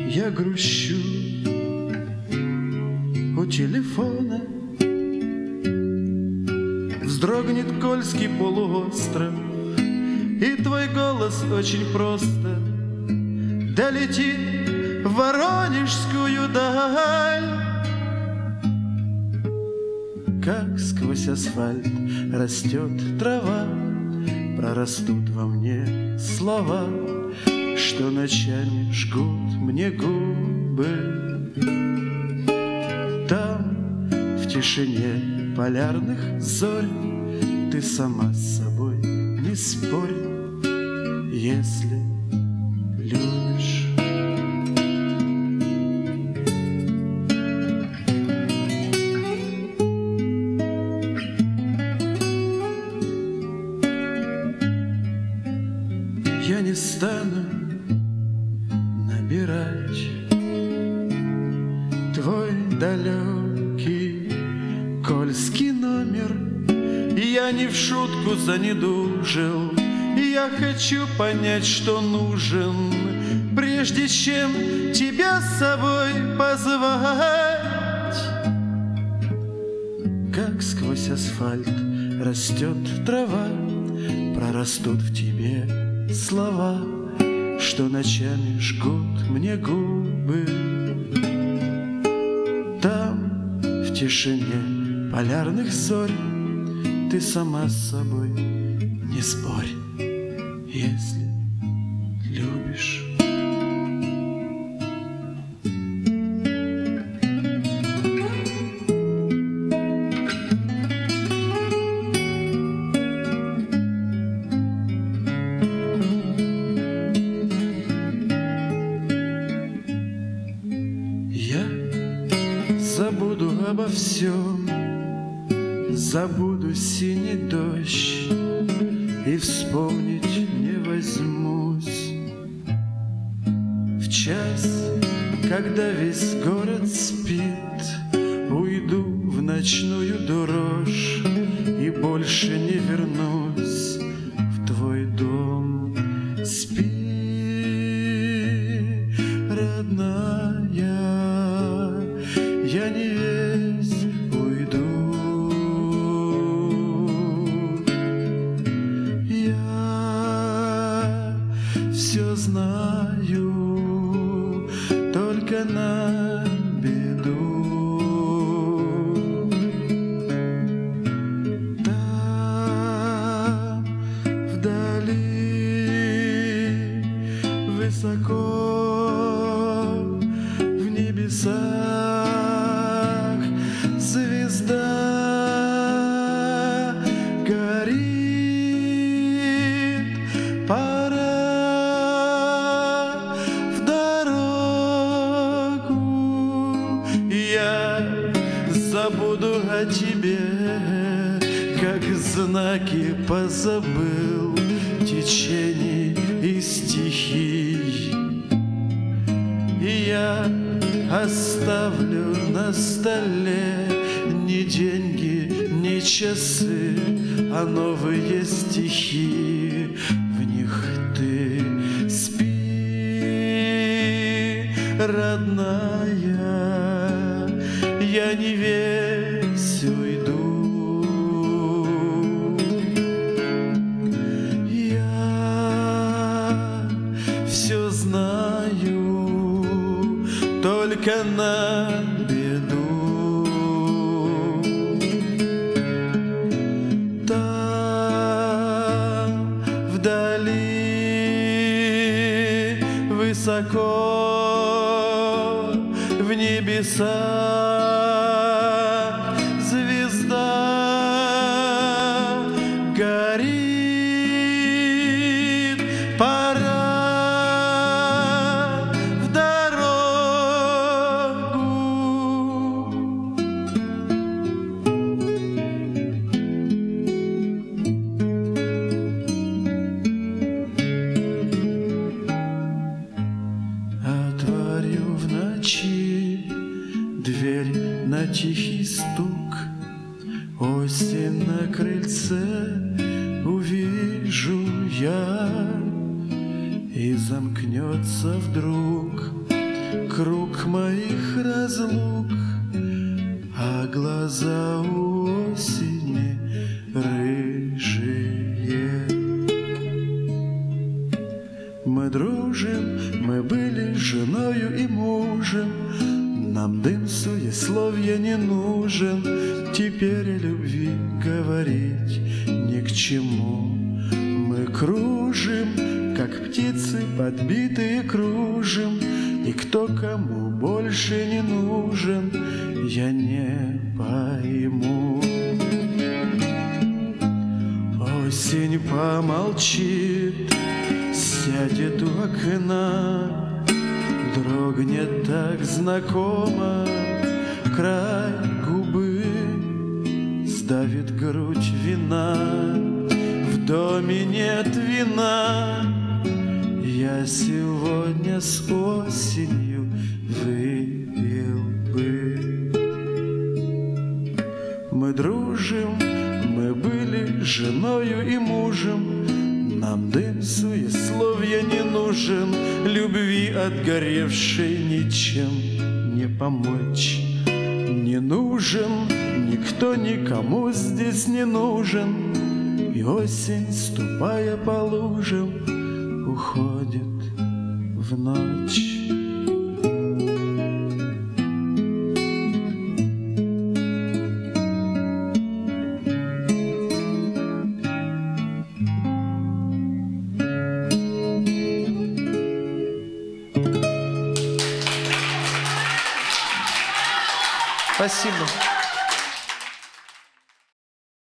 я грущу у телефона. Вздрогнет Кольский полуостров, и твой голос очень просто долетит в Воронежскую даль. Как сквозь асфальт растет трава, прорастут во мне слова, что ночами жгут мне губы. Там, в тишине полярных зорь, ты сама с собой не спорь, если любишь. Я не стану набирать твой далекий Кольский номер. Я не в шутку занедужил, я хочу понять, что нужен, прежде чем тебя с собой позвать. Как сквозь асфальт растет трава, прорастут в тебе слова, что ночами жгут мне губы. Там, в тишине полярных зорь, ты сама с собой не спорь, если любишь. Я забуду обо всем, забуду синий дождь и вспомнить не возьмусь. В час, когда весь город спит, уйду в ночную дрожь и больше не вернусь в твой дом. Спи, родная, я не весь уйду. Я все знаю, только на беду. Там вдали, высоко в небесах, звезда горит. Пора в дорогу. Я забуду о тебе, как знаки позабыл течений и стихий. И я оставлю на столе не деньги, не часы, а новые стихи. В них ты спи, родная, я не весь уйду. Я все знаю, только на беду. Там вдали, высоко в небесах, звезда горит. Пора в дорогу. Отворю в ночи дверь на тихий стук, осень на крыльце увижу я, и замкнется вдруг круг моих разлук, а глаза у осени рыжие. Мы дружим, мы были женою и мужем, нам дым суесловия не нужен, теперь о любви говорить ни к чему. Мы кружим, как птицы подбитые кружим, и кто кому больше не нужен, я не пойму. Осень помолчит, сядет у окна, дрогнет так знакомо край губы, сдавит грудь вина. В доме нет вина, я сегодня с осенью выпил бы. Мы дружим, мы были женою и мужем, нам дым суесловия не нужен, любви отгоревшей ничем не помочь не нужен, никто никому здесь не нужен, и осень, ступая по лужам, уходит в ночь. Спасибо.